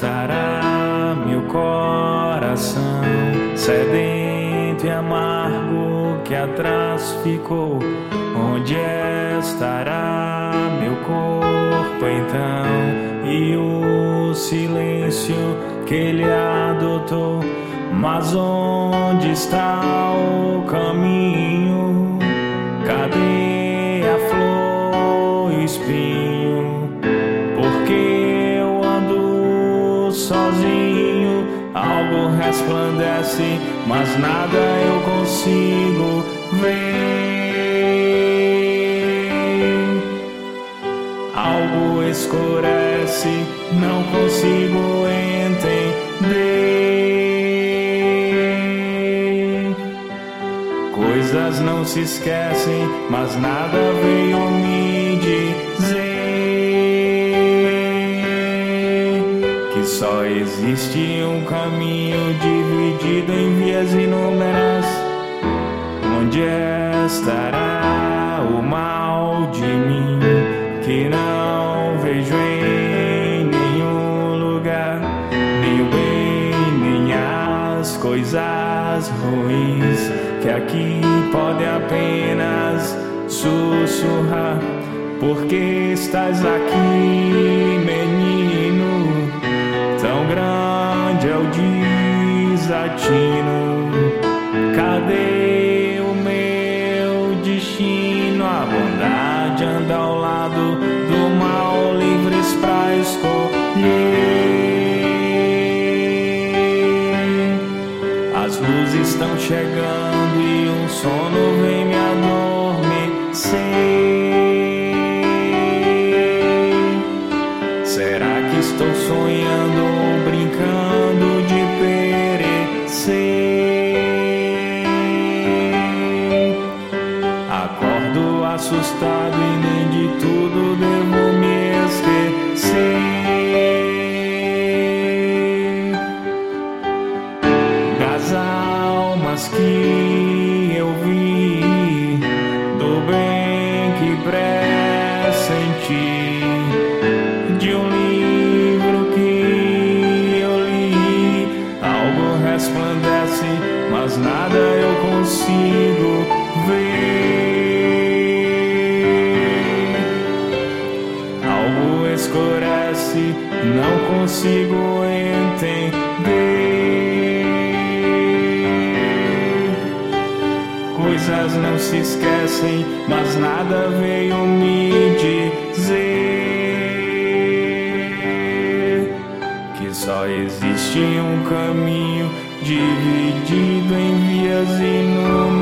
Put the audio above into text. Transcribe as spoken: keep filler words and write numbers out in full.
estará meu coração, sedento e amargo que atrás ficou? Onde estará meu corpo então? E o silêncio que ele adotou? Mas onde está o caminho? Cadê a flor e o espinho? Porque eu ando sozinho. Algo resplandece, mas nada eu consigo ver. Algo escurece, não consigo entender. Coisas não se esquecem, mas nada veio me dizer que só existe um caminho dividido em vias inúmeras. Onde estará o mal de mim que não vejo em nenhum lugar? Nem o bem, nem as coisas ruins que aqui podem apenas sussurrar. Porque estás aqui, menino? Tão grande é o desatino. Cadê o meu destino? A bondade anda ao lado do mal, livres pra escolher. As luzes estão chegando e um sono vem me adormecer. Será que estou sonhando ou brincando de perecer? Acordo assustado e nem de tudo devo me esquecer. Das almas que eu vi, do bem que pressenti, de um livro que eu li. Algo resplandece, mas nada eu consigo ver. Algo escurece, não consigo entender. Coisas não se esquecem, mas nada veio me dizer que só existe um caminho dividido em vias inúmeras.